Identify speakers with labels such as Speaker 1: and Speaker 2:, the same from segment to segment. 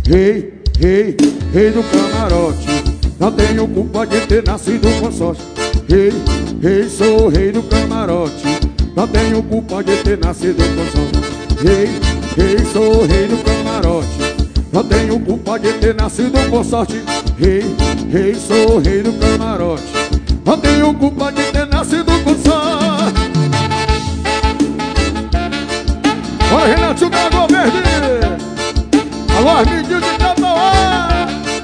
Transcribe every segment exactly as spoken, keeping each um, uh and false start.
Speaker 1: Rei, rei, rei do camarote. Não tenho culpa de ter nascido com sorte. Rei, rei, sou o rei do camarote. Não tenho culpa de ter nascido com sorte. Rei, rei, sou o rei do camarote. Não tenho culpa de ter nascido com sorte. Rei, rei, sou o rei do camarote. Não tenho culpa de ter nascido com sorte. Bora, Renatinho Cagou Verde. Alô, Armidinho de Tatuá.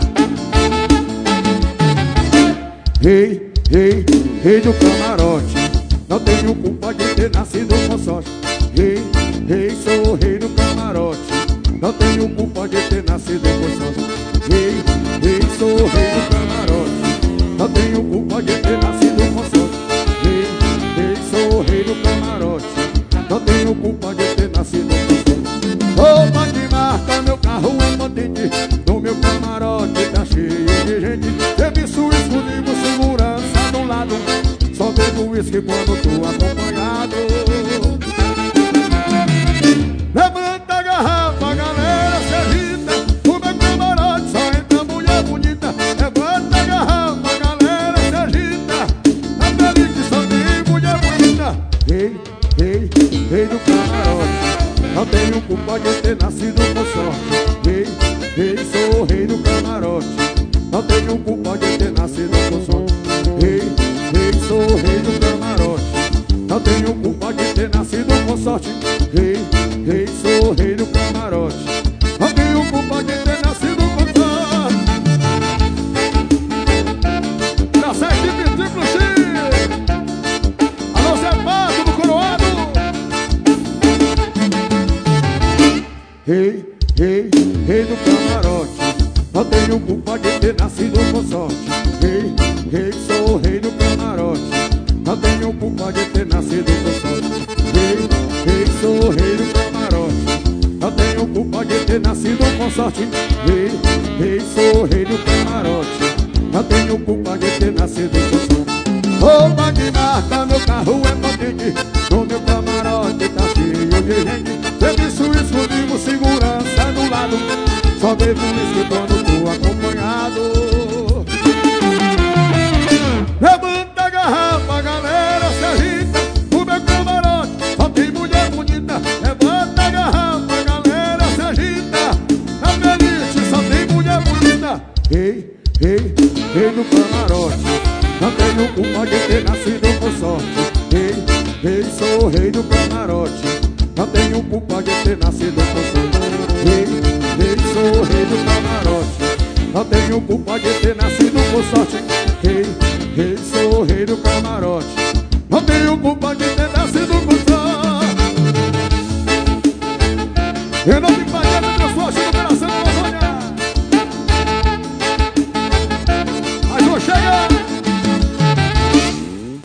Speaker 1: Rei, rei, rei do camarote. Não tenho culpa de ter nascido com sorte. Rei, rei, sou o rei do camarote. Não tenho culpa de ter nascido com sorte. Rei, rei, sou o rei do camarote. Não tenho culpa de ter nascido com sorte. Rei, rei, sou o rei do camarote. Não tenho culpa de ter nascido com sorte. Roupa de marca, meu carro é potente. No meu camarote tá cheio de gente. Serviço exclusivo, segurança do lado. Só bebo uísque quando tô acompanhado. Levanta a garrafa, galera, se agita. No meu camarote só entra mulher bonita. Levanta a garrafa, galera, se agita. Na feliz só tem mulher bonita. Rei, rei, rei do camarote. Não tenho culpa de ter nascido com sorte. Rei, rei, sou o rei do camarote. Não tenho culpa de ter nascido com sorte. Rei, rei, sou o rei do camarote. Não tenho culpa de ter nascido com sorte. Rei, rei, sou o rei do camarote. Não tenho culpa de ter nascido com sorte. Pra sete Pitrículo X. Alô, Zé Pato do Coroado. Rei, rei, rei do camarote. Não tenho culpa de ter nascido com sorte. Rei, rei, sou o rei do camarote. Não tenho culpa de ter nascido com sorte. Rei, rei, sou o rei do camarote. Não tenho culpa de ter nascido com sorte. Rei, rei, sou o rei do camarote. Não tenho culpa de ter nascido com sorte. Roupa de marca, meu carro é potente. No meu camarote tá cheio de gente. Serviço exclusivo, segurança do lado. Só bebo uísque quando tô acompanhado. Levanta a garrafa, galera, se agita. No meu camarote só tem mulher bonita. Levanta a garrafa, galera, se agita. Na feliz só tem mulher bonita. Rei, rei, rei do camarote. Não tenho culpa de ter nascido com sorte. Rei, rei, sou o rei do camarote. Não tenho culpa de ter nascido com sorte. Rei, rei, sou o rei do camarote. Não tenho culpa de ter nascido com sorte. Rei, rei, sou o rei do camarote. Não tenho culpa de ter nascido com sorte. Eu não